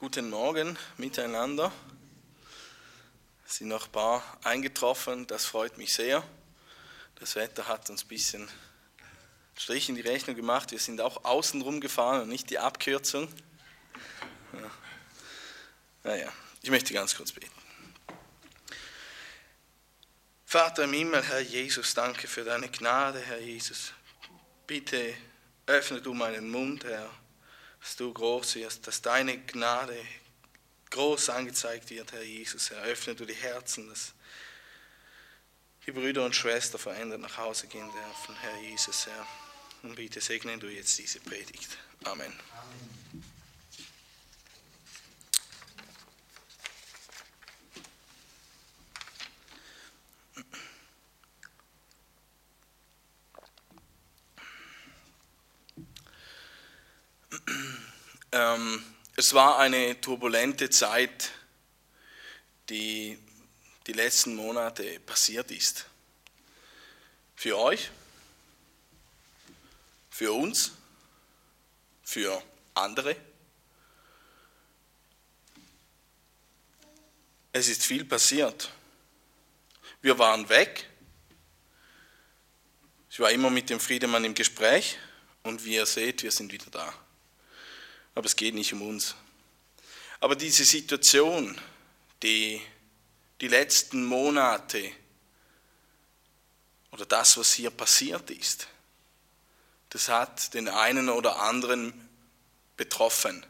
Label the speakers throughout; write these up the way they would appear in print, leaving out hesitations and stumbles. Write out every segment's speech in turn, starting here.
Speaker 1: Guten Morgen miteinander. Es sind noch ein paar eingetroffen, das freut mich sehr. Das Wetter hat uns ein bisschen Strich in die Rechnung gemacht. Wir sind auch außenrum gefahren und nicht die Abkürzung. Naja, ich möchte ganz kurz beten. Vater im Himmel, Herr Jesus, danke für deine Gnade, Herr Jesus. Bitte öffne du meinen Mund, Herr, dass du groß wirst, dass deine Gnade groß angezeigt wird, Herr Jesus. Herr, öffne du die Herzen, dass die Brüder und Schwestern verändert nach Hause gehen dürfen, Herr Jesus, Herr. Und bitte segne du jetzt diese Predigt. Amen. Es war eine turbulente Zeit, die letzten Monate passiert ist. Für euch, für uns, für andere. Es ist viel passiert. Wir waren weg. Ich war immer mit dem Friedemann im Gespräch und wie ihr seht, wir sind wieder da. Aber es geht nicht um uns. Aber diese Situation, die letzten Monate oder das, was hier passiert ist, das hat den einen oder anderen betroffen.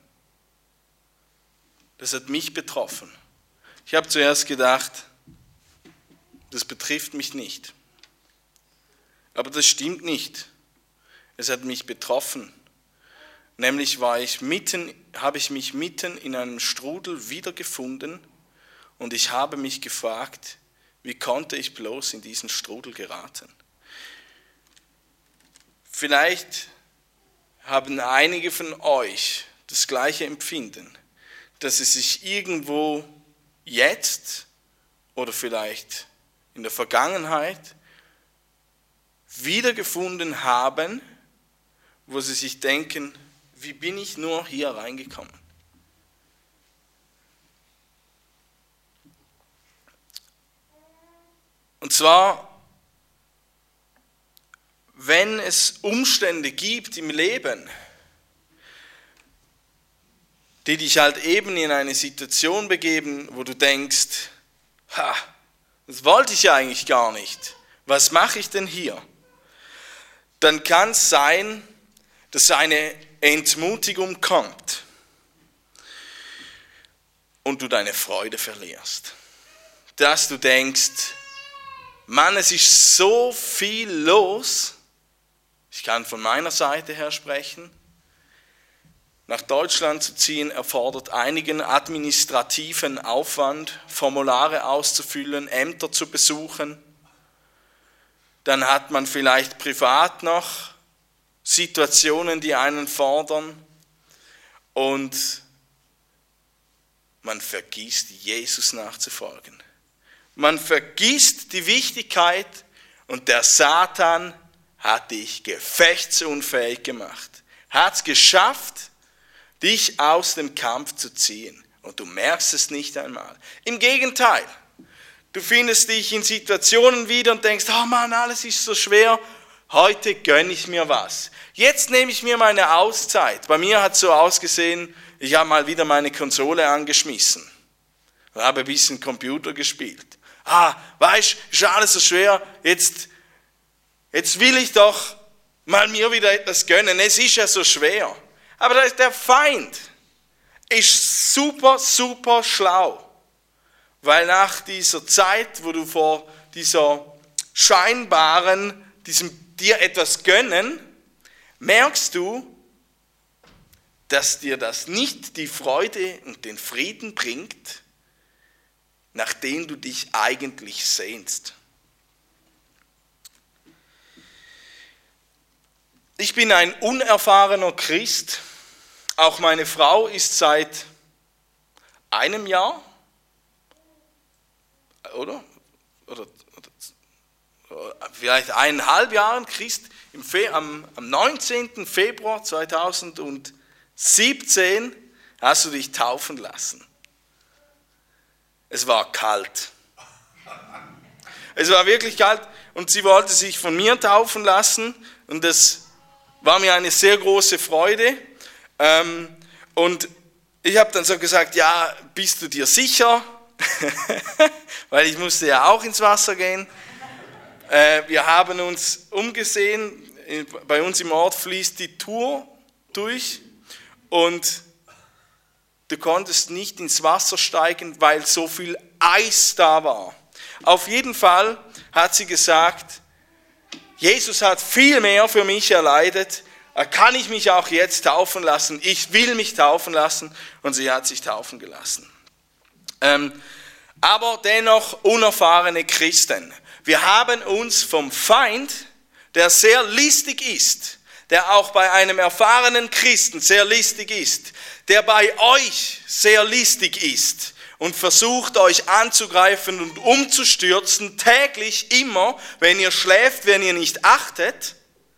Speaker 1: Das hat mich betroffen. Ich habe zuerst gedacht, das betrifft mich nicht. Aber das stimmt nicht. Es hat mich betroffen. Nämlich habe ich mich mitten in einem Strudel wiedergefunden und ich habe mich gefragt, wie konnte ich bloß in diesen Strudel geraten? Vielleicht haben einige von euch das gleiche Empfinden, dass sie sich irgendwo jetzt oder vielleicht in der Vergangenheit wiedergefunden haben, wo sie sich denken, wie bin ich nur hier reingekommen? Und zwar, wenn es Umstände gibt im Leben, die dich halt eben in eine Situation begeben, wo du denkst, das wollte ich ja eigentlich gar nicht. Was mache ich denn hier? Dann kann es sein, dass eine Entmutigung kommt und du deine Freude verlierst. Dass du denkst, Mann, es ist so viel los. Ich kann von meiner Seite her sprechen. Nach Deutschland zu ziehen erfordert einigen administrativen Aufwand, Formulare auszufüllen, Ämter zu besuchen. Dann hat man vielleicht privat noch Situationen, die einen fordern und man vergisst, Jesus nachzufolgen. Man vergisst die Wichtigkeit und der Satan hat dich gefechtsunfähig gemacht. Hat es geschafft, dich aus dem Kampf zu ziehen und du merkst es nicht einmal. Im Gegenteil, du findest dich in Situationen wieder und denkst, oh Mann, alles ist so schwer. Heute gönne ich mir was. Jetzt nehme ich mir meine Auszeit. Bei mir hat es so ausgesehen, ich habe mal wieder meine Konsole angeschmissen und habe ein bisschen Computer gespielt. Weißt, ist alles so schwer, jetzt will ich doch mal mir wieder etwas gönnen. Es ist ja so schwer. Aber der Feind ist super, super schlau. Weil nach dieser Zeit, wo du vor dieser scheinbaren, diesem dir etwas gönnen, merkst du, dass dir das nicht die Freude und den Frieden bringt, nach dem du dich eigentlich sehnst. Ich bin ein unerfahrener Christ. Auch meine Frau ist seit einem Jahr, oder vielleicht 1,5 Jahren Christ. Am 19. Februar 2017 Hast du dich taufen lassen? Es war kalt. Es war wirklich kalt und sie wollte sich von mir taufen lassen und das war mir eine sehr große Freude. Und ich habe dann so gesagt, ja, bist du dir sicher? Weil ich musste ja auch ins Wasser gehen. Wir haben uns umgesehen, bei uns im Ort fließt die Thur durch und du konntest nicht ins Wasser steigen, weil so viel Eis da war. Auf jeden Fall hat sie gesagt, Jesus hat viel mehr für mich erleidet, kann ich mich auch jetzt taufen lassen? Ich will mich taufen lassen und sie hat sich taufen gelassen. Aber dennoch unerfahrene Christen. Wir haben uns vom Feind, der sehr listig ist, der auch bei einem erfahrenen Christen sehr listig ist, der bei euch sehr listig ist und versucht euch anzugreifen und umzustürzen, täglich, immer, wenn ihr schläft, wenn ihr nicht achtet.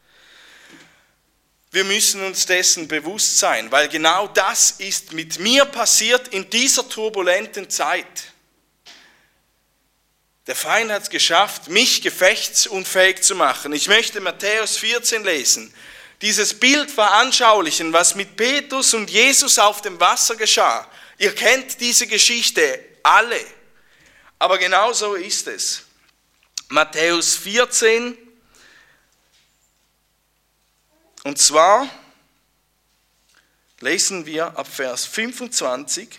Speaker 1: Wir müssen uns dessen bewusst sein, weil genau das ist mit mir passiert in dieser turbulenten Zeit. Der Feind hat es geschafft, mich gefechtsunfähig zu machen. Ich möchte Matthäus 14 lesen. Dieses Bild veranschaulichen, was mit Petrus und Jesus auf dem Wasser geschah. Ihr kennt diese Geschichte alle. Aber genau so ist es. Matthäus 14. Und zwar lesen wir ab Vers 25.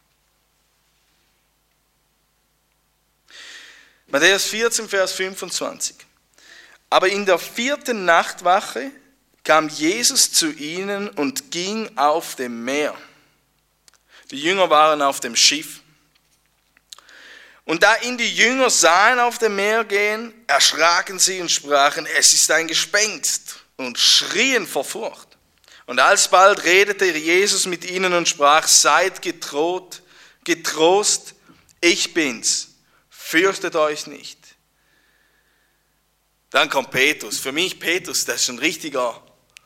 Speaker 1: Matthäus 14, Vers 25. Aber in der 4. Nachtwache kam Jesus zu ihnen und ging auf dem Meer. Die Jünger waren auf dem Schiff. Und da ihn die Jünger sahen auf dem Meer gehen, erschraken sie und sprachen, es ist ein Gespenst, und schrien vor Furcht. Und alsbald redete Jesus mit ihnen und sprach, seid getrost, ich bin's. Fürchtet euch nicht. Dann kommt Petrus. Für mich Petrus, das ist ein richtiger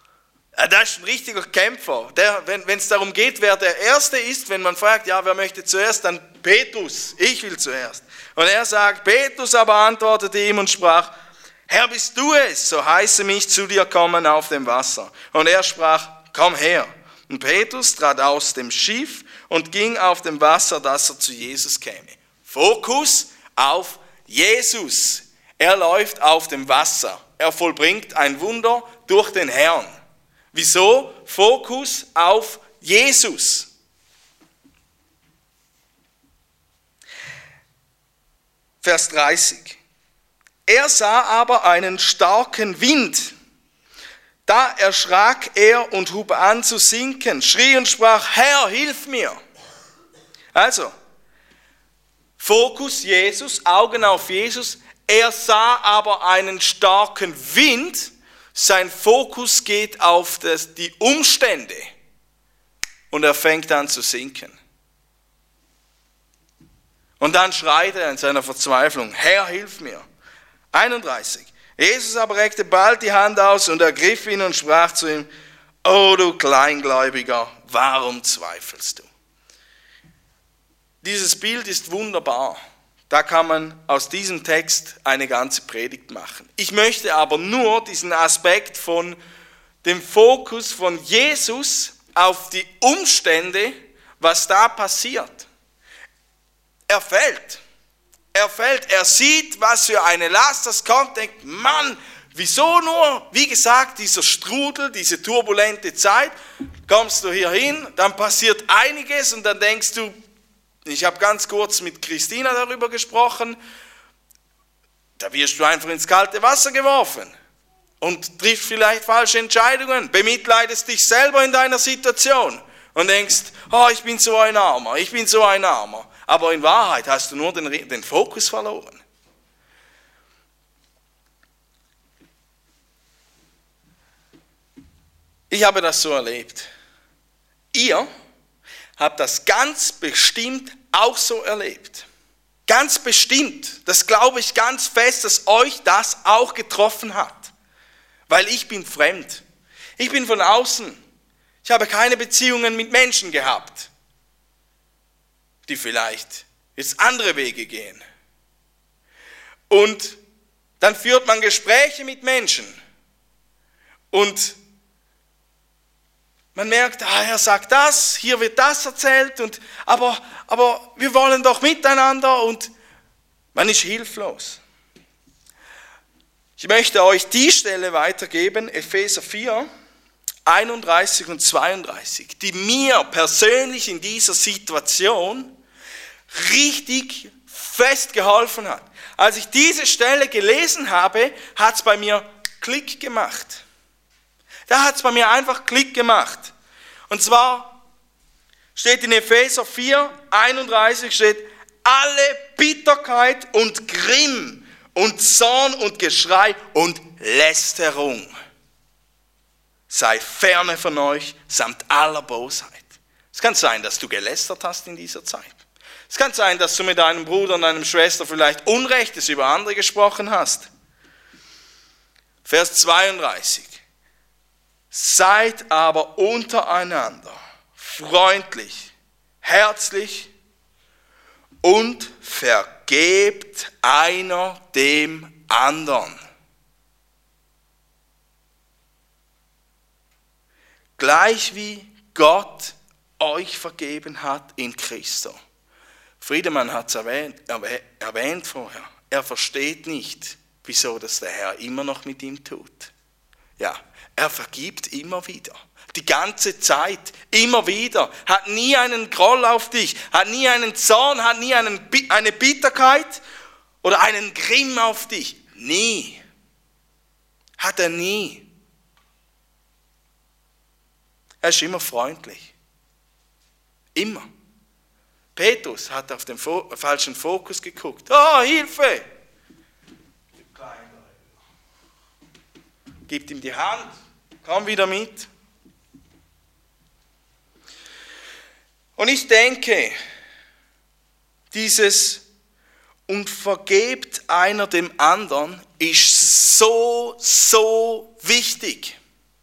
Speaker 1: Kämpfer. Wenn es darum geht, wer der Erste ist, wenn man fragt, ja, wer möchte zuerst, dann Petrus. Ich will zuerst. Und er sagt, Petrus aber antwortete ihm und sprach, Herr, bist du es, so heiße mich zu dir kommen auf dem Wasser. Und er sprach, komm her. Und Petrus trat aus dem Schiff und ging auf dem Wasser, dass er zu Jesus käme. Fokus auf Jesus. Er läuft auf dem Wasser. Er vollbringt ein Wunder durch den Herrn. Wieso? Fokus auf Jesus. Vers 30. Er sah aber einen starken Wind. Da erschrak er und hub an zu sinken, schrie und sprach, Herr, hilf mir. Also, Fokus Jesus, Augen auf Jesus. Er sah aber einen starken Wind. Sein Fokus geht auf die Umstände. Und er fängt an zu sinken. Und dann schreit er in seiner Verzweiflung, Herr, hilf mir. 31. Jesus aber reckte bald die Hand aus und ergriff ihn und sprach zu ihm, O du Kleingläubiger, warum zweifelst du? Dieses Bild ist wunderbar. Da kann man aus diesem Text eine ganze Predigt machen. Ich möchte aber nur diesen Aspekt von dem Fokus von Jesus auf die Umstände, was da passiert. Er fällt, er sieht, was für eine Last das kommt, denkt, Mann, wieso nur? Wie gesagt, dieser Strudel, diese turbulente Zeit, kommst du hier hin, dann passiert einiges und dann denkst du, ich habe ganz kurz mit Christina darüber gesprochen, da wirst du einfach ins kalte Wasser geworfen und triffst vielleicht falsche Entscheidungen, bemitleidest dich selber in deiner Situation und denkst, oh, ich bin so ein Armer. Aber in Wahrheit hast du nur den Fokus verloren. Ich habe das so erlebt. Ihr habt das ganz bestimmt auch so erlebt. Ganz bestimmt. Das glaube ich ganz fest, dass euch das auch getroffen hat. Weil ich bin fremd. Ich bin von außen. Ich habe keine Beziehungen mit Menschen gehabt, die vielleicht jetzt andere Wege gehen. Und dann führt man Gespräche mit Menschen und man merkt, er sagt das, hier wird das erzählt, aber wir wollen doch miteinander und man ist hilflos. Ich möchte euch die Stelle weitergeben, Epheser 4, 31 und 32, die mir persönlich in dieser Situation richtig festgeholfen hat. Als ich diese Stelle gelesen habe, hat es bei mir Klick gemacht. Da hat es bei mir einfach Klick gemacht. Und zwar steht in Epheser 4, 31 steht, alle Bitterkeit und Grimm und Zorn und Geschrei und Lästerung sei ferne von euch samt aller Bosheit. Es kann sein, dass du gelästert hast in dieser Zeit. Es kann sein, dass du mit deinem Bruder und deiner Schwester vielleicht Unrechtes über andere gesprochen hast. Vers 32. Seid aber untereinander freundlich, herzlich und vergebt einer dem anderen. Gleich wie Gott euch vergeben hat in Christo. Friedemann hat es erwähnt vorher. Er versteht nicht, wieso das der Herr immer noch mit ihm tut. Ja, er vergibt immer wieder. Die ganze Zeit, immer wieder. Hat nie einen Groll auf dich, hat nie einen Zorn, hat nie eine Bitterkeit oder einen Grimm auf dich. Nie. Hat er nie. Er ist immer freundlich. Immer. Petrus hat auf den falschen Fokus geguckt. Oh, Hilfe! Gibt ihm die Hand. Komm wieder mit. Und ich denke, dieses und vergebt einer dem anderen ist so, so wichtig.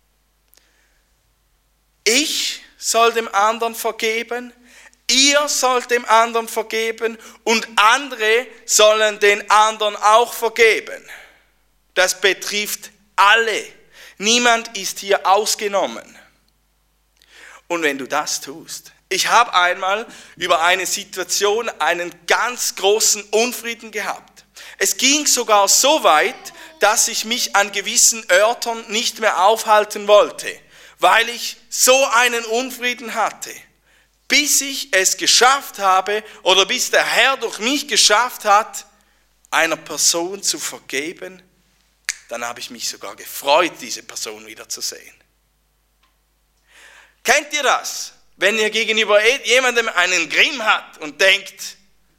Speaker 1: Ich soll dem anderen vergeben, ihr sollt dem anderen vergeben und andere sollen den anderen auch vergeben. Das betrifft alle. Niemand ist hier ausgenommen. Und wenn du das tust, ich habe einmal über eine Situation einen ganz großen Unfrieden gehabt. Es ging sogar so weit, dass ich mich an gewissen Örtern nicht mehr aufhalten wollte, weil ich so einen Unfrieden hatte. Bis ich es geschafft habe oder bis der Herr durch mich geschafft hat, einer Person zu vergeben, dann habe ich mich sogar gefreut, diese Person wiederzusehen. Kennt ihr das? Wenn ihr gegenüber jemandem einen Grimm habt und denkt,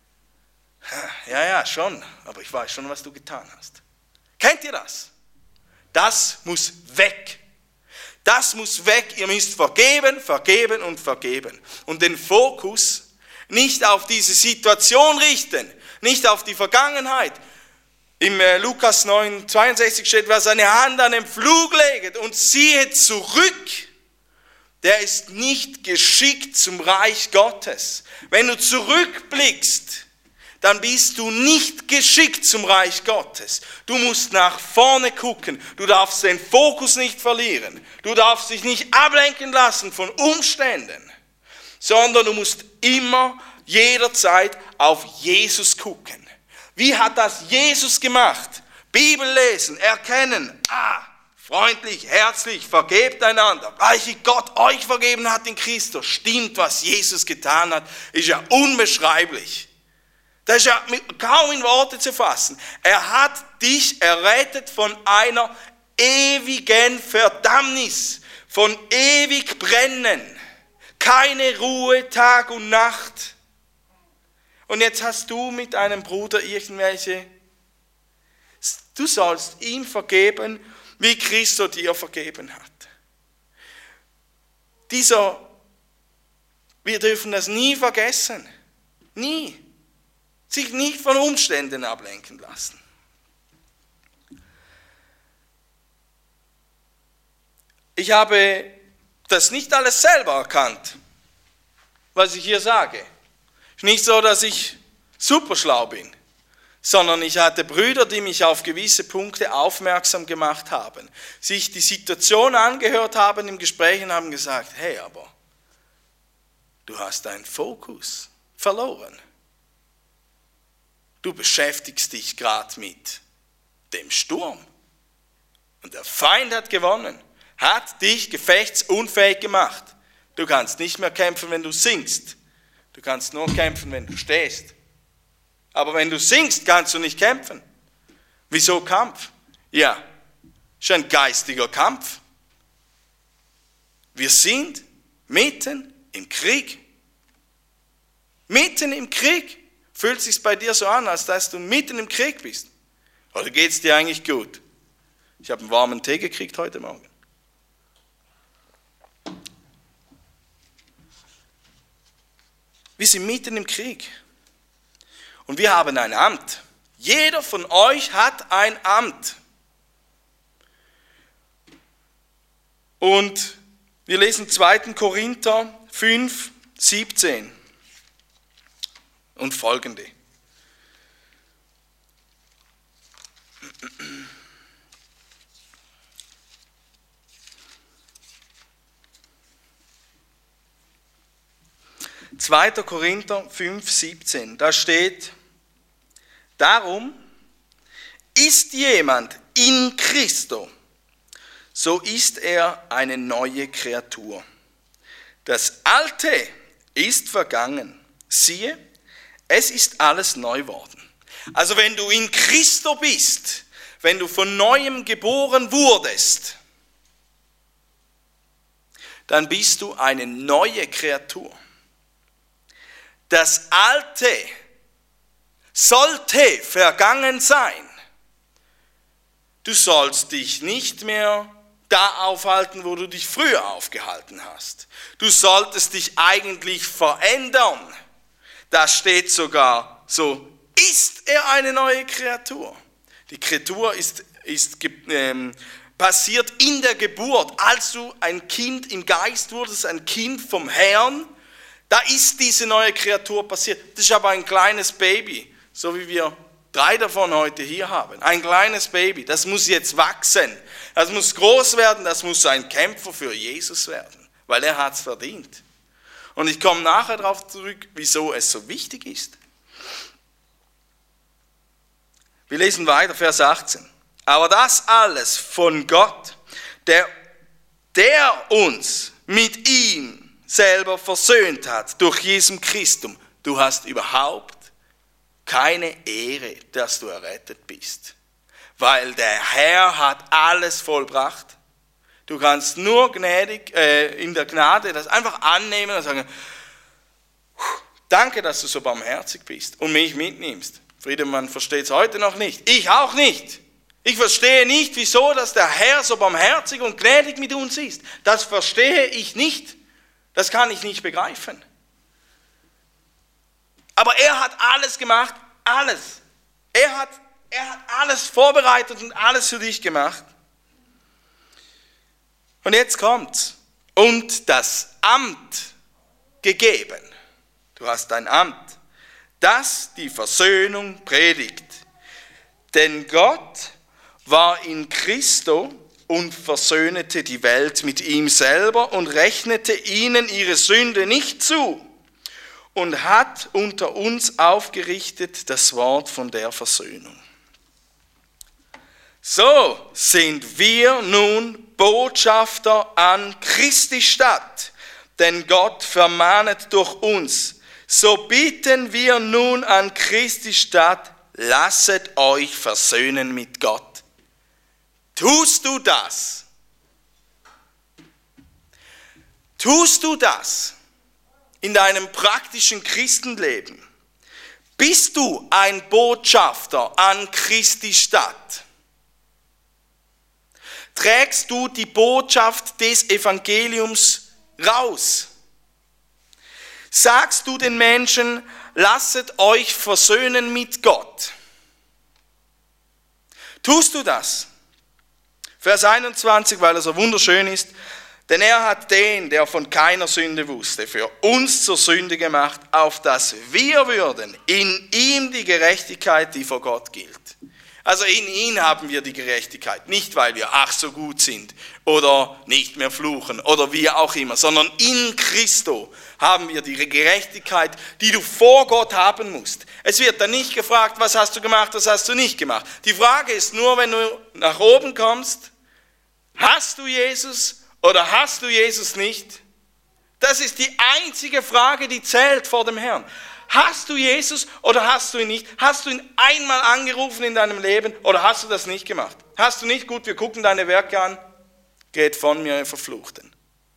Speaker 1: ja, schon, aber ich weiß schon, was du getan hast. Kennt ihr das? Das muss weg. Das muss weg. Ihr müsst vergeben, vergeben und vergeben. Und den Fokus nicht auf diese Situation richten, nicht auf die Vergangenheit. Im Lukas 9, 62 steht, wer seine Hand an den Pflug legt und siehe zurück, der ist nicht geschickt zum Reich Gottes. Wenn du zurückblickst, dann bist du nicht geschickt zum Reich Gottes. Du musst nach vorne gucken. Du darfst den Fokus nicht verlieren. Du darfst dich nicht ablenken lassen von Umständen, sondern du musst immer, jederzeit auf Jesus gucken. Wie hat das Jesus gemacht? Bibel lesen, erkennen, freundlich, herzlich, vergebt einander. Gleich Gott euch vergeben hat in Christus. Stimmt, was Jesus getan hat, ist ja unbeschreiblich. Das ist ja kaum in Worte zu fassen. Er hat dich errettet von einer ewigen Verdammnis, von ewig Brennen. Keine Ruhe, Tag und Nacht. Und jetzt hast du mit einem Bruder irgendwelche, du sollst ihm vergeben, wie Christus dir vergeben hat. Wir dürfen das nie vergessen. Nie. Sich nicht von Umständen ablenken lassen. Ich habe das nicht alles selber erkannt, was ich hier sage. Es ist nicht so, dass ich super schlau bin, sondern ich hatte Brüder, die mich auf gewisse Punkte aufmerksam gemacht haben, sich die Situation angehört haben im Gespräch und haben gesagt, hey, aber du hast deinen Fokus verloren. Du beschäftigst dich gerade mit dem Sturm. Und der Feind hat gewonnen, hat dich gefechtsunfähig gemacht. Du kannst nicht mehr kämpfen, wenn du singst. Du kannst nur kämpfen, wenn du stehst. Aber wenn du singst, kannst du nicht kämpfen. Wieso Kampf? Ja, ist ein geistiger Kampf. Wir sind mitten im Krieg. Mitten im Krieg. Fühlt es sich bei dir so an, als dass du mitten im Krieg bist? Oder geht es dir eigentlich gut? Ich habe einen warmen Tee gekriegt heute Morgen. Wir sind mitten im Krieg. Und wir haben ein Amt. Jeder von euch hat ein Amt. Und wir lesen 2. Korinther 5, 17 und folgende. Zweiter Korinther 5, 17, da steht, darum ist jemand in Christo, so ist er eine neue Kreatur. Das Alte ist vergangen. Siehe, es ist alles neu worden. Also wenn du in Christo bist, wenn du von Neuem geboren wurdest, dann bist du eine neue Kreatur. Das Alte sollte vergangen sein. Du sollst dich nicht mehr da aufhalten, wo du dich früher aufgehalten hast. Du solltest dich eigentlich verändern. Da steht sogar, so ist er eine neue Kreatur. Die Kreatur passiert in der Geburt. Als du ein Kind im Geist wurdest, ein Kind vom Herrn, da ist diese neue Kreatur passiert. Das ist aber ein kleines Baby, so wie wir 3 davon heute hier haben. Ein kleines Baby, das muss jetzt wachsen. Das muss groß werden, das muss ein Kämpfer für Jesus werden, weil er hat es verdient. Und ich komme nachher darauf zurück, wieso es so wichtig ist. Wir lesen weiter, Vers 18. Aber das alles von Gott, der uns mit ihm selber versöhnt hat, durch Jesum Christum. Du hast überhaupt keine Ehre, dass du errettet bist. Weil der Herr hat alles vollbracht. Du kannst nur gnädig, in der Gnade das einfach annehmen und sagen, danke, dass du so barmherzig bist und mich mitnimmst. Friedemann versteht es heute noch nicht. Ich auch nicht. Ich verstehe nicht, wieso, dass der Herr so barmherzig und gnädig mit uns ist. Das verstehe ich nicht. Das kann ich nicht begreifen. Aber er hat alles gemacht, alles. Er hat alles vorbereitet und alles für dich gemacht. Und jetzt kommt's. Und das Amt gegeben. Du hast ein Amt, das die Versöhnung predigt. Denn Gott war in Christo und versöhnete die Welt mit ihm selber und rechnete ihnen ihre Sünde nicht zu und hat unter uns aufgerichtet das Wort von der Versöhnung. So sind wir nun Botschafter an Christi Stadt, denn Gott vermahnet durch uns. So bitten wir nun an Christi Stadt, lasset euch versöhnen mit Gott. Tust du das? Tust du das in deinem praktischen Christenleben? Bist du ein Botschafter an Christi Stadt? Trägst du die Botschaft des Evangeliums raus? Sagst du den Menschen, lasset euch versöhnen mit Gott? Tust du das? Vers 21, weil er so wunderschön ist. Denn er hat den, der von keiner Sünde wusste, für uns zur Sünde gemacht, auf dass wir würden in ihm die Gerechtigkeit, die vor Gott gilt. Also in ihm haben wir die Gerechtigkeit, nicht weil wir ach so gut sind oder nicht mehr fluchen oder wie auch immer, sondern in Christo haben wir die Gerechtigkeit, die du vor Gott haben musst. Es wird dann nicht gefragt, was hast du gemacht, was hast du nicht gemacht. Die Frage ist nur, wenn du nach oben kommst, hast du Jesus oder hast du Jesus nicht? Das ist die einzige Frage, die zählt vor dem Herrn. Hast du Jesus oder hast du ihn nicht? Hast du ihn einmal angerufen in deinem Leben oder hast du das nicht gemacht? Hast du nicht? Gut, wir gucken deine Werke an. Geht von mir, ihr Verfluchten.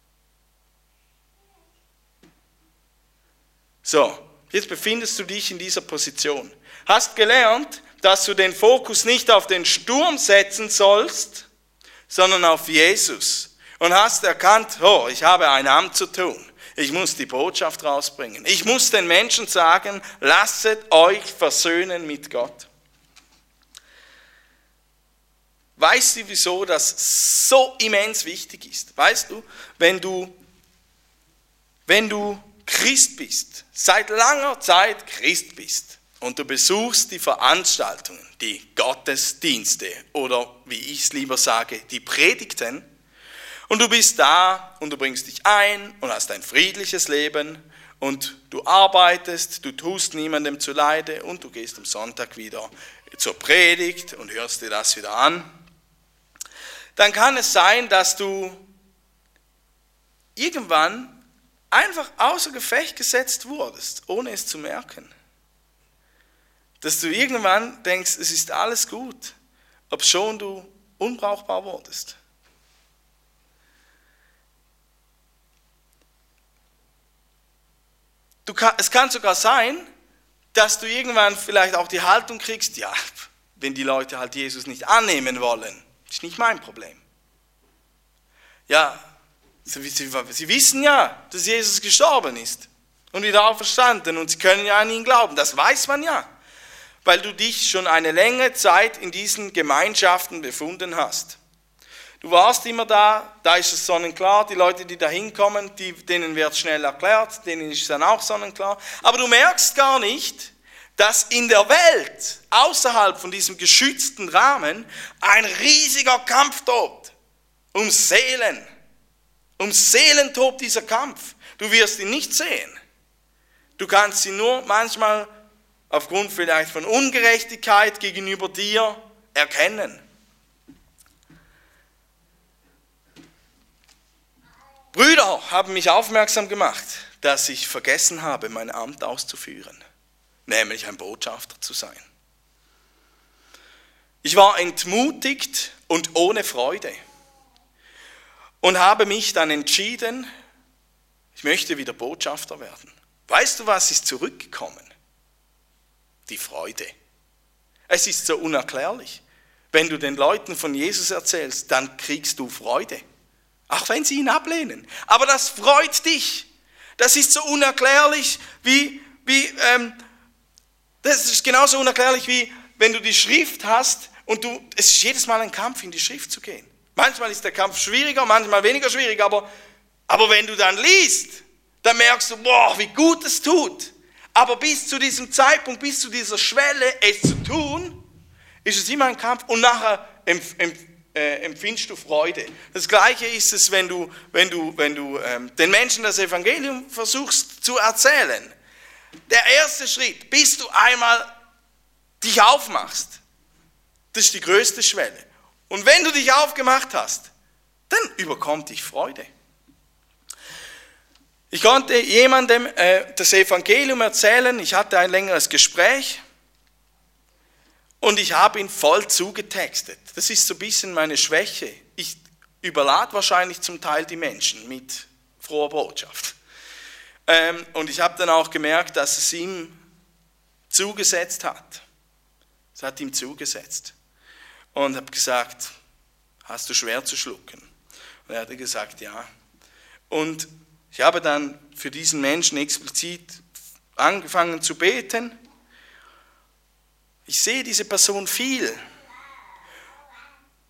Speaker 1: So, jetzt befindest du dich in dieser Position. Hast gelernt, dass du den Fokus nicht auf den Sturm setzen sollst, sondern auf Jesus. Und hast erkannt, oh, ich habe ein Amt zu tun. Ich muss die Botschaft rausbringen. Ich muss den Menschen sagen, lasset euch versöhnen mit Gott. Weißt du, wieso das so immens wichtig ist? Weißt du, wenn du Christ bist, seit langer Zeit Christ bist und du besuchst die Veranstaltungen, die Gottesdienste oder wie ich es lieber sage, die Predigten, und du bist da und du bringst dich ein und hast ein friedliches Leben und du arbeitest, du tust niemandem zuleide und du gehst am Sonntag wieder zur Predigt und hörst dir das wieder an, dann kann es sein, dass du irgendwann einfach außer Gefecht gesetzt wurdest, ohne es zu merken. Dass du irgendwann denkst, es ist alles gut, obschon du unbrauchbar wurdest. Es kann sogar sein, dass du irgendwann vielleicht auch die Haltung kriegst, ja, wenn die Leute halt Jesus nicht annehmen wollen, ist nicht mein Problem. Ja, sie wissen ja, dass Jesus gestorben ist und wieder auferstanden und sie können ja an ihn glauben, das weiß man ja, weil du dich schon eine längere Zeit in diesen Gemeinschaften befunden hast. Du warst immer da ist es sonnenklar, die Leute, die da hinkommen, denen wird schnell erklärt, denen ist es dann auch sonnenklar. Aber du merkst gar nicht, dass in der Welt, außerhalb von diesem geschützten Rahmen, ein riesiger Kampf tobt. Um Seelen. Um Seelen tobt dieser Kampf. Du wirst ihn nicht sehen. Du kannst ihn nur manchmal aufgrund vielleicht von Ungerechtigkeit gegenüber dir erkennen. Brüder haben mich aufmerksam gemacht, dass ich vergessen habe, mein Amt auszuführen, nämlich ein Botschafter zu sein. Ich war entmutigt und ohne Freude und habe mich dann entschieden, ich möchte wieder Botschafter werden. Weißt du, was ist zurückgekommen? Die Freude. Es ist so unerklärlich. Wenn du den Leuten von Jesus erzählst, dann kriegst du Freude. Auch wenn sie ihn ablehnen. Aber das freut dich. Das ist so unerklärlich das ist genauso unerklärlich wie wenn du die Schrift hast und es ist jedes Mal ein Kampf, in die Schrift zu gehen. Manchmal ist der Kampf schwieriger, manchmal weniger schwierig, aber wenn du dann liest, dann merkst du, boah, wie gut es tut. Aber bis zu diesem Zeitpunkt, bis zu dieser Schwelle, es zu tun, ist es immer ein Kampf und nachher empfindest du Freude. Das Gleiche ist es, wenn du den Menschen das Evangelium versuchst zu erzählen. Der erste Schritt, bis du einmal dich aufmachst, das ist die größte Schwelle. Und wenn du dich aufgemacht hast, dann überkommt dich Freude. Ich konnte jemandem das Evangelium erzählen, ich hatte ein längeres Gespräch und ich habe ihn voll zugetextet. Das ist so ein bisschen meine Schwäche. Ich überlade wahrscheinlich zum Teil die Menschen mit froher Botschaft. Und ich habe dann auch gemerkt, dass es ihm zugesetzt hat. Es hat ihm zugesetzt. Und habe gesagt, hast du schwer zu schlucken? Und er hatte gesagt, ja. Und ich habe dann für diesen Menschen explizit angefangen zu beten. Ich sehe diese Person viel.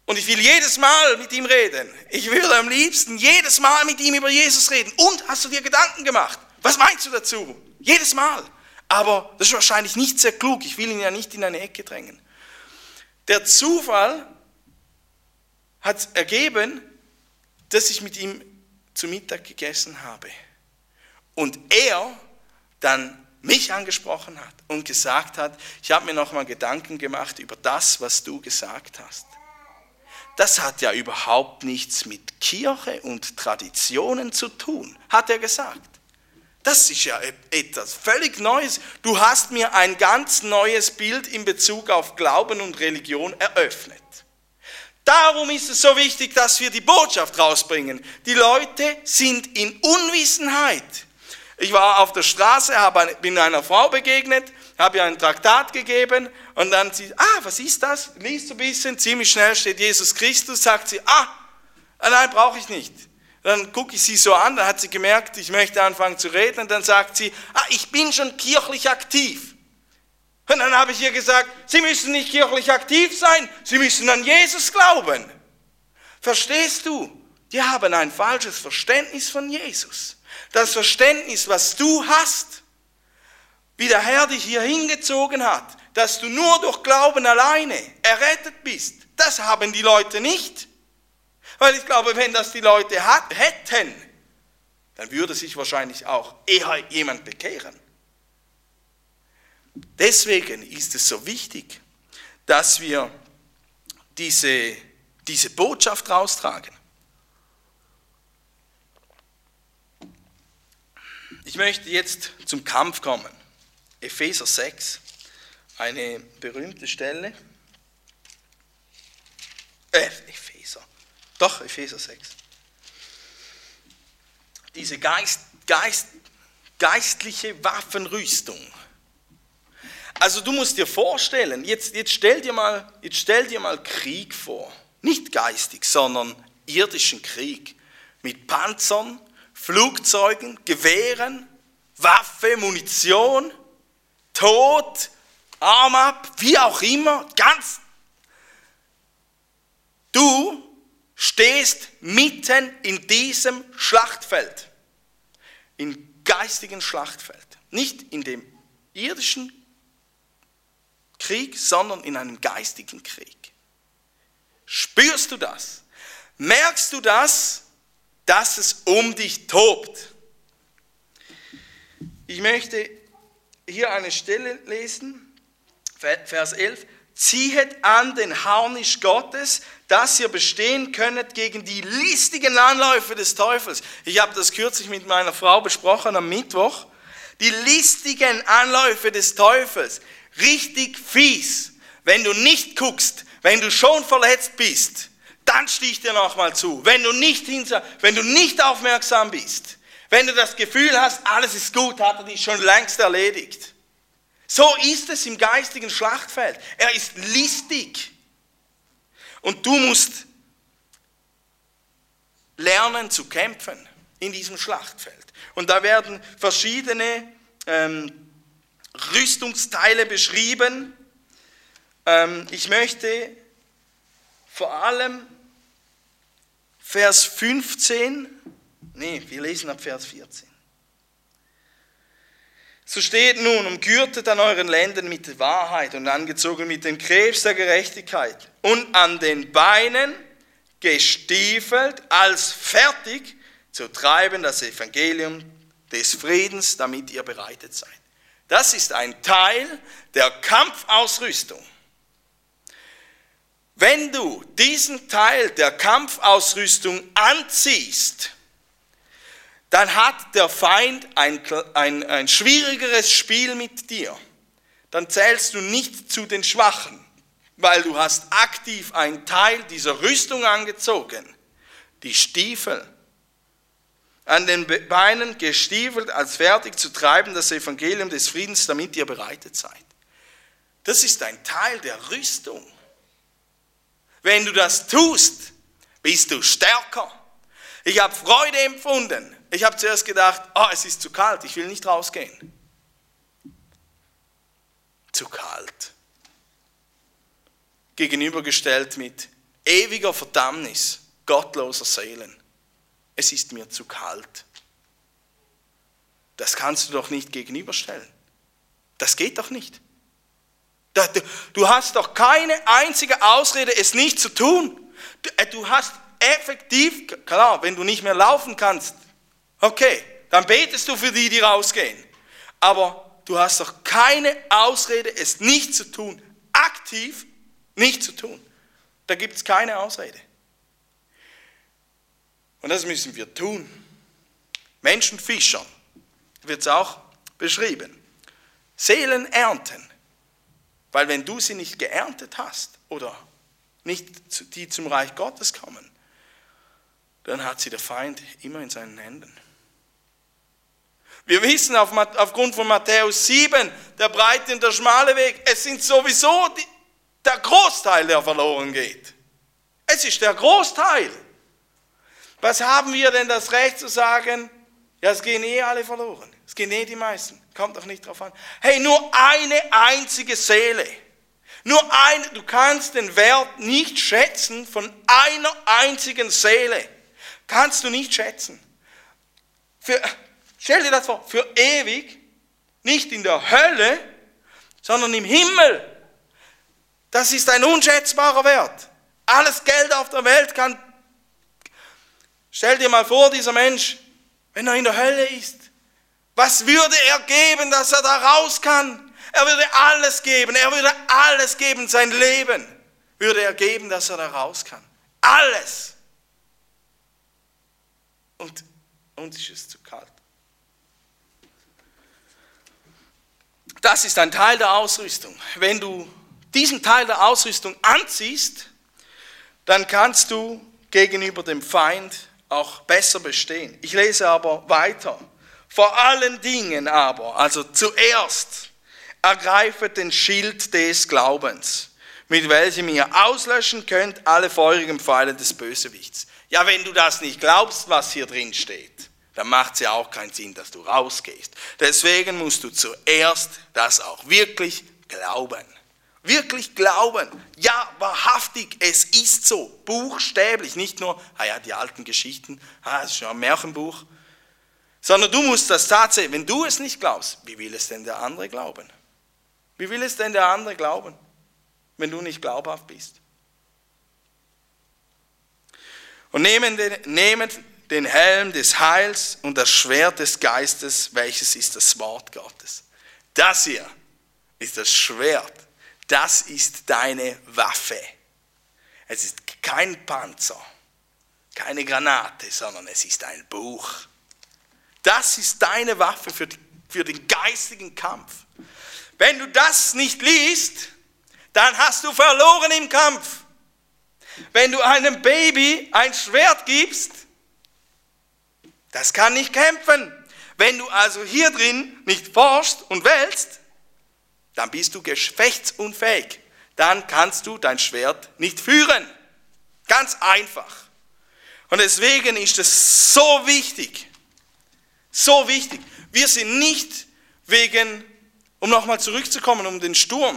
Speaker 1: Und ich will jedes Mal mit ihm reden. Ich würde am liebsten jedes Mal mit ihm über Jesus reden. Und hast du dir Gedanken gemacht? Was meinst du dazu? Jedes Mal. Aber das ist wahrscheinlich nicht sehr klug. Ich will ihn ja nicht in eine Ecke drängen. Der Zufall hat ergeben, dass ich mit ihm zu Mittag gegessen habe. Und er dann mich angesprochen hat und gesagt hat, ich habe mir nochmal Gedanken gemacht über das, was du gesagt hast. Das hat ja überhaupt nichts mit Kirche und Traditionen zu tun, hat er gesagt. Das ist ja etwas völlig Neues. Du hast mir ein ganz neues Bild in Bezug auf Glauben und Religion eröffnet. Darum ist es so wichtig, dass wir die Botschaft rausbringen. Die Leute sind in Unwissenheit. Ich war auf der Straße, bin einer Frau begegnet, habe ihr ein Traktat gegeben und dann sie, was ist das? Liest ein bisschen, ziemlich schnell steht Jesus Christus, sagt sie, nein, brauche ich nicht. Dann gucke ich sie so an, dann hat sie gemerkt, ich möchte anfangen zu reden und dann sagt sie, ich bin schon kirchlich aktiv. Und dann habe ich ihr gesagt, Sie müssen nicht kirchlich aktiv sein, Sie müssen an Jesus glauben. Verstehst du? Die haben ein falsches Verständnis von Jesus. Das Verständnis, was du hast, wie der Herr dich hier hingezogen hat, dass du nur durch Glauben alleine errettet bist, das haben die Leute nicht. Weil ich glaube, wenn das die Leute hätten, dann würde sich wahrscheinlich auch eher jemand bekehren. Deswegen ist es so wichtig, dass wir diese Botschaft raustragen. Ich möchte jetzt zum Kampf kommen. Epheser 6, eine berühmte Stelle. Epheser 6. Diese geistliche Waffenrüstung. Also du musst dir vorstellen, jetzt stell dir mal Krieg vor. Nicht geistig, sondern irdischen Krieg. Mit Panzern, Flugzeugen, Gewehren, Waffe, Munition, Tod, Arm ab, wie auch immer. Du stehst mitten in diesem Schlachtfeld. Im geistigen Schlachtfeld. Nicht in dem irdischen Krieg, sondern in einem geistigen Krieg. Spürst du das? Merkst du das, dass es um dich tobt? Ich möchte hier eine Stelle lesen, Vers 11. Ziehet an den Harnisch Gottes, dass ihr bestehen könnet gegen die listigen Anläufe des Teufels. Ich habe das kürzlich mit meiner Frau besprochen am Mittwoch. Die listigen Anläufe des Teufels. Richtig fies. Wenn du nicht guckst, wenn du schon verletzt bist, dann sticht dir nochmal zu. Wenn du nicht aufmerksam bist, wenn du das Gefühl hast, alles ist gut, hat er dich schon längst erledigt. So ist es im geistigen Schlachtfeld. Er ist listig. Und du musst lernen zu kämpfen in diesem Schlachtfeld. Und da werden verschiedene Rüstungsteile beschrieben. Ich möchte vor allem wir lesen ab Vers 14. So steht nun, umgürtet an euren Lenden mit der Wahrheit und angezogen mit dem Krebs der Gerechtigkeit und an den Beinen gestiefelt, als fertig zu treiben das Evangelium des Friedens, damit ihr bereitet seid. Das ist ein Teil der Kampfausrüstung. Wenn du diesen Teil der Kampfausrüstung anziehst, dann hat der Feind ein schwierigeres Spiel mit dir. Dann zählst du nicht zu den Schwachen, weil du hast aktiv einen Teil dieser Rüstung angezogen. Die Stiefel. An den Beinen gestiefelt, als fertig zu treiben das Evangelium des Friedens, damit ihr bereitet seid. Das ist ein Teil der Rüstung. Wenn du das tust, bist du stärker. Ich habe Freude empfunden. Ich habe zuerst gedacht, es ist zu kalt, ich will nicht rausgehen. Zu kalt. Gegenübergestellt mit ewiger Verdammnis gottloser Seelen. Es ist mir zu kalt. Das kannst du doch nicht gegenüberstellen. Das geht doch nicht. Du hast doch keine einzige Ausrede, es nicht zu tun. Du hast effektiv, klar, wenn du nicht mehr laufen kannst, okay, dann betest du für die, die rausgehen. Aber du hast doch keine Ausrede, es nicht zu tun. Aktiv nicht zu tun. Da gibt es keine Ausrede. Und das müssen wir tun. Menschenfischer wird es auch beschrieben. Seelen ernten. Weil wenn du sie nicht geerntet hast oder nicht die zum Reich Gottes kommen, dann hat sie der Feind immer in seinen Händen. Wir wissen aufgrund von Matthäus 7, der breite und der schmale Weg, es sind sowieso der Großteil, der verloren geht. Es ist der Großteil. Was haben wir denn das Recht zu sagen? Ja, es gehen alle verloren. Es gehen die meisten. Kommt doch nicht drauf an. Hey, nur eine einzige Seele. Du kannst den Wert nicht schätzen von einer einzigen Seele. Kannst du nicht schätzen. Stell dir das vor, für ewig, nicht in der Hölle, sondern im Himmel. Das ist ein unschätzbarer Wert. Alles Geld auf der Welt kann. Stell dir mal vor, dieser Mensch, wenn er in der Hölle ist, was würde er geben, dass er da raus kann? Er würde alles geben, sein Leben würde er geben, dass er da raus kann. Alles. Und uns ist es zu kalt. Das ist ein Teil der Ausrüstung. Wenn du diesen Teil der Ausrüstung anziehst, dann kannst du gegenüber dem Feind auch besser bestehen. Ich lese aber weiter. Vor allen Dingen aber, also zuerst, ergreifet den Schild des Glaubens, mit welchem ihr auslöschen könnt alle feurigen Pfeile des Bösewichts. Ja, wenn du das nicht glaubst, was hier drin steht, dann macht es ja auch keinen Sinn, dass du rausgehst. Deswegen musst du zuerst das auch wirklich glauben. Wirklich glauben. Ja, wahrhaftig, es ist so. Buchstäblich, nicht nur, die alten Geschichten, das ist schon ein Märchenbuch. Sondern du musst das tatsächlich, wenn du es nicht glaubst, wie will es denn der andere glauben? Wie will es denn der andere glauben, wenn du nicht glaubhaft bist? Und nehmt den Helm des Heils und das Schwert des Geistes, welches ist das Wort Gottes. Das hier ist das Schwert. Das ist deine Waffe. Es ist kein Panzer, keine Granate, sondern es ist ein Buch. Das ist deine Waffe für den geistigen Kampf. Wenn du das nicht liest, dann hast du verloren im Kampf. Wenn du einem Baby ein Schwert gibst, das kann nicht kämpfen. Wenn du also hier drin nicht forschst und wählst, dann bist du gefechtsunfähig. Dann kannst du dein Schwert nicht führen. Ganz einfach. Und deswegen ist es so wichtig. So wichtig. Wir sind nicht wegen, um nochmal zurückzukommen, um den Sturm.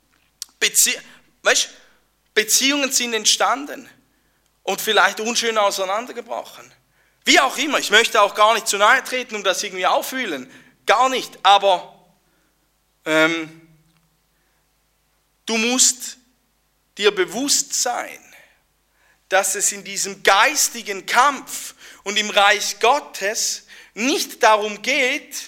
Speaker 1: Beziehungen sind entstanden und vielleicht unschön auseinandergebrochen. Wie auch immer, ich möchte auch gar nicht zu nahe treten und das irgendwie auffühlen. Gar nicht, aber du musst dir bewusst sein, dass es in diesem geistigen Kampf und im Reich Gottes nicht darum geht,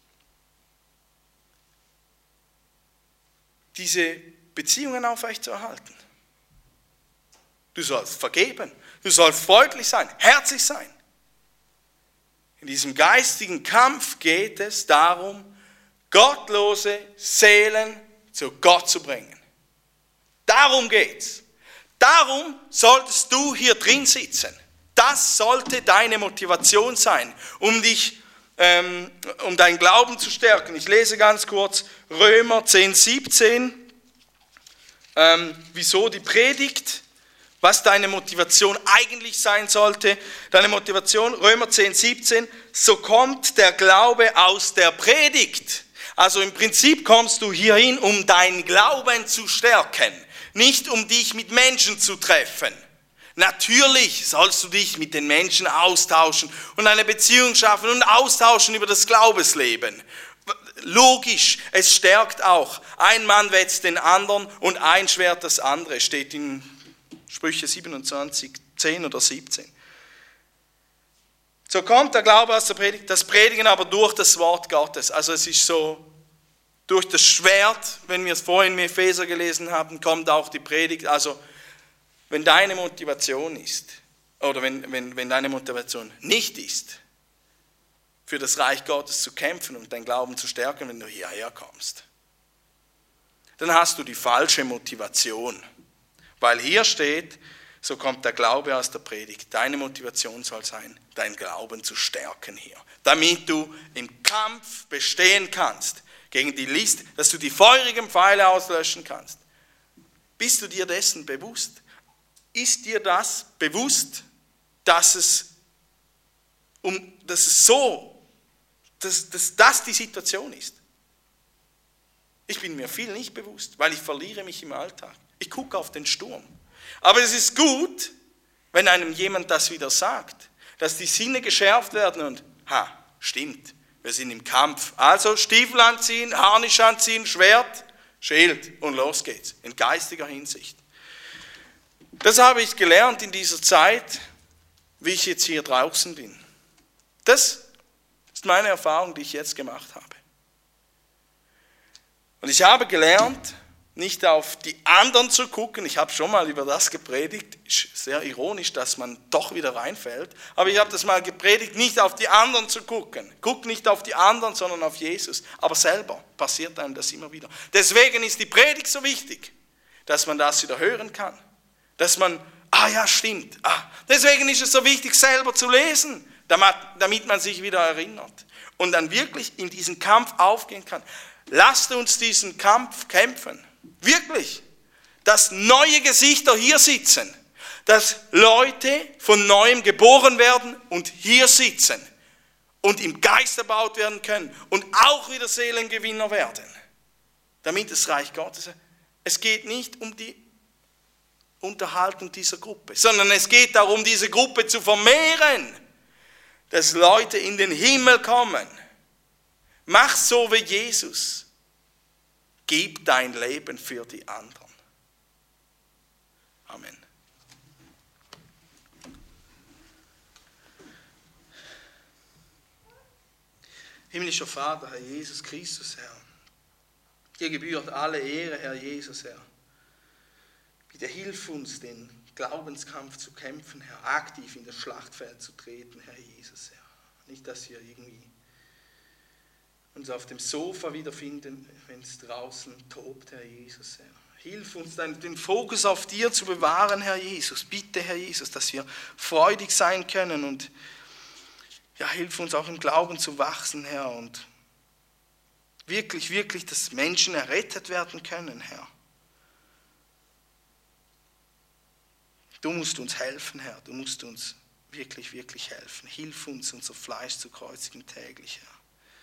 Speaker 1: diese Beziehungen aufrechtzuerhalten. Du sollst vergeben, du sollst freundlich sein, herzlich sein. In diesem geistigen Kampf geht es darum, gottlose Seelen zu Gott zu bringen. Darum geht's. Darum solltest du hier drin sitzen. Das sollte deine Motivation sein, um deinen Glauben zu stärken. Ich lese ganz kurz Römer 10,17. Wieso die Predigt? Was deine Motivation eigentlich sein sollte. Deine Motivation, Römer 10,17. So kommt der Glaube aus der Predigt. Also im Prinzip kommst du hierhin, um deinen Glauben zu stärken. Nicht um dich mit Menschen zu treffen. Natürlich sollst du dich mit den Menschen austauschen und eine Beziehung schaffen und austauschen über das Glaubensleben. Logisch, es stärkt auch. Ein Mann wetzt den anderen und ein Schwert das andere, steht in Sprüche 27, 10 oder 17. So kommt der Glaube aus der Predigt, das Predigen aber durch das Wort Gottes. Also es ist so, durch das Schwert, wenn wir es vorhin in Epheser gelesen haben, kommt auch die Predigt. Also wenn deine Motivation ist, oder wenn deine Motivation nicht ist, für das Reich Gottes zu kämpfen und deinen Glauben zu stärken, wenn du hierher kommst, dann hast du die falsche Motivation. Weil hier steht, so kommt der Glaube aus der Predigt. Deine Motivation soll sein, deinen Glauben zu stärken hier. Damit du im Kampf bestehen kannst gegen die List, dass du die feurigen Pfeile auslöschen kannst. Bist du dir dessen bewusst? Ist dir das bewusst, dass das die Situation ist? Ich bin mir viel nicht bewusst, weil ich verliere mich im Alltag. Ich gucke auf den Sturm. Aber es ist gut, wenn einem jemand das wieder sagt, dass die Sinne geschärft werden und, stimmt, wir sind im Kampf. Also Stiefel anziehen, Harnisch anziehen, Schwert, Schild und los geht's, in geistiger Hinsicht. Das habe ich gelernt in dieser Zeit, wie ich jetzt hier draußen bin. Das ist meine Erfahrung, die ich jetzt gemacht habe. Und ich habe gelernt, nicht auf die anderen zu gucken. Ich habe schon mal über das gepredigt. Ist sehr ironisch, dass man doch wieder reinfällt. Aber ich habe das mal gepredigt, nicht auf die anderen zu gucken. Guck nicht auf die anderen, sondern auf Jesus. Aber selber passiert einem das immer wieder. Deswegen ist die Predigt so wichtig, dass man das wieder hören kann. Dass man, ja, stimmt. Deswegen ist es so wichtig, selber zu lesen, damit man sich wieder erinnert. Und dann wirklich in diesen Kampf aufgehen kann. Lasst uns diesen Kampf kämpfen. Wirklich. Dass neue Gesichter hier sitzen. Dass Leute von Neuem geboren werden und hier sitzen. Und im Geist erbaut werden können. Und auch wieder Seelengewinner werden. Damit das Reich Gottes. Es geht nicht um die Unterhaltung dieser Gruppe. Sondern es geht darum, diese Gruppe zu vermehren. Dass Leute in den Himmel kommen. Mach so wie Jesus. Gib dein Leben für die anderen. Amen. Himmlischer Vater, Herr Jesus Christus, Herr. Dir gebührt alle Ehre, Herr Jesus, Herr. Bitte hilf uns, den Glaubenskampf zu kämpfen, Herr. Aktiv in das Schlachtfeld zu treten, Herr Jesus, Herr. Nicht, dass wir irgendwie uns auf dem Sofa wiederfinden, wenn es draußen tobt, Herr Jesus, Herr. Hilf uns, den Fokus auf dir zu bewahren, Herr Jesus. Bitte, Herr Jesus, dass wir freudig sein können und hilf uns auch im Glauben zu wachsen, Herr, und wirklich, wirklich, dass Menschen errettet werden können, Herr. Du musst uns helfen, Herr. Du musst uns wirklich, wirklich helfen. Hilf uns, unser Fleisch zu kreuzigen täglich, Herr.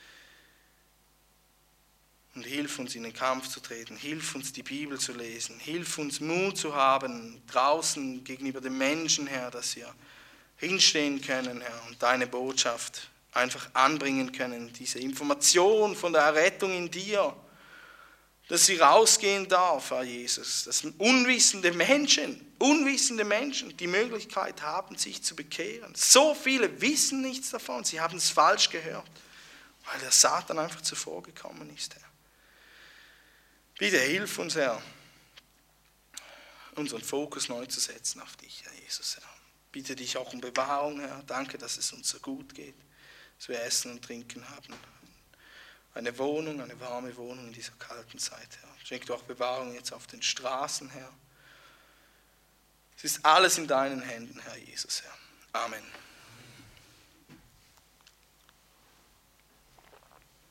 Speaker 1: Und hilf uns, in den Kampf zu treten. Hilf uns, die Bibel zu lesen. Hilf uns, Mut zu haben, draußen gegenüber den Menschen, Herr, dass wir hinstehen können, Herr, und deine Botschaft einfach anbringen können. Diese Information von der Errettung in dir, dass sie rausgehen darf, Herr Jesus. Dass unwissende Menschen die Möglichkeit haben, sich zu bekehren. So viele wissen nichts davon. Sie haben es falsch gehört, weil der Satan einfach zuvor gekommen ist, Herr. Bitte hilf uns, Herr, unseren Fokus neu zu setzen auf dich, Herr Jesus, Herr. Bitte dich auch um Bewahrung, Herr. Danke, dass es uns so gut geht, dass wir Essen und Trinken haben. Eine Wohnung, eine warme Wohnung in dieser kalten Zeit, Herr. Schenk du auch Bewahrung jetzt auf den Straßen, Herr. Es ist alles in deinen Händen, Herr Jesus, Herr. Amen.